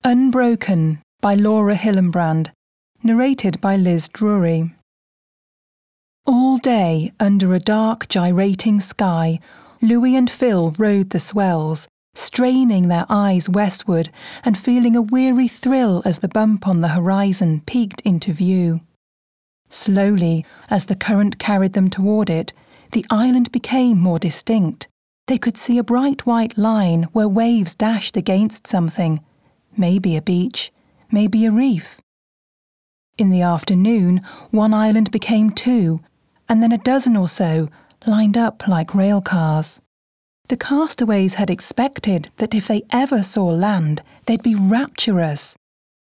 Unbroken by Laura Hillenbrand, narrated by Liz Drury. All day, under a dark, gyrating sky, Louis and Phil rode the swells, straining their eyes westward and feeling a weary thrill as the bump on the horizon peeked into view. Slowly, as the current carried them toward it, the island became more distinct. They could see a bright white line where waves dashed against something, maybe a beach, maybe a reef. In the afternoon, one island became two, and then a dozen or so, lined up like rail cars. The castaways had expected that if they ever saw land, they'd be rapturous.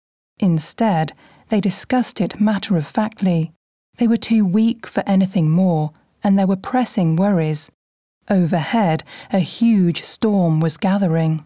Instead, they discussed it matter-of-factly. They were too weak for anything more, and there were pressing worries. Overhead, a huge storm was gathering.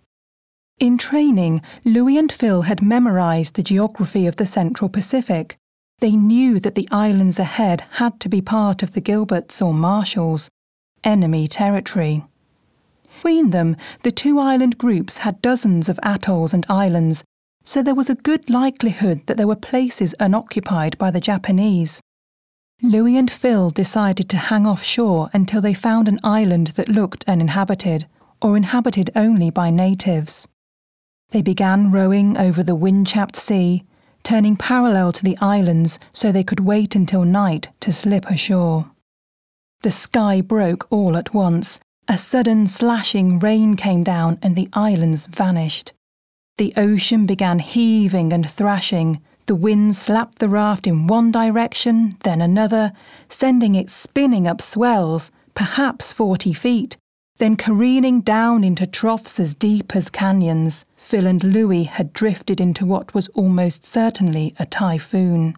In training, Louis and Phil had memorized the geography of the Central Pacific. They knew that the islands ahead had to be part of the Gilberts or Marshalls, enemy territory. Between them, the two island groups had dozens of atolls and islands, so there was a good likelihood that there were places unoccupied by the Japanese. Louis and Phil decided to hang offshore until they found an island that looked uninhabited, or inhabited only by natives. They began rowing over the wind-chapped sea, turning parallel to the islands so they could wait until night to slip ashore. The sky broke all at once. A sudden slashing rain came down and the islands vanished. The ocean began heaving and thrashing. The wind slapped the raft in one direction, then another, sending it spinning up swells, perhaps 40 feet, then careening down into troughs as deep as canyons. Phil and Louis had drifted into what was almost certainly a typhoon.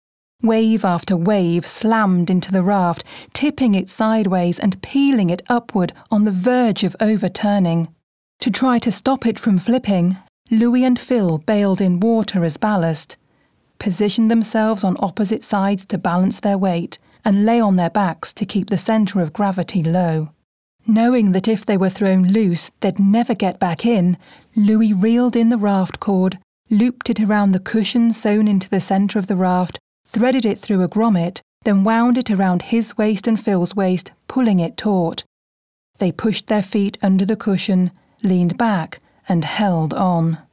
Wave after wave slammed into the raft, tipping it sideways and peeling it upward on the verge of overturning. To try to stop it from flipping, Louis and Phil bailed in water as ballast, positioned themselves on opposite sides to balance their weight, and lay on their backs to keep the centre of gravity low. Knowing that if they were thrown loose, they'd never get back in, Louis reeled in the raft cord, looped it around the cushion sewn into the centre of the raft, threaded it through a grommet, then wound it around his waist and Phil's waist, pulling it taut. They pushed their feet under the cushion, leaned back, and held on.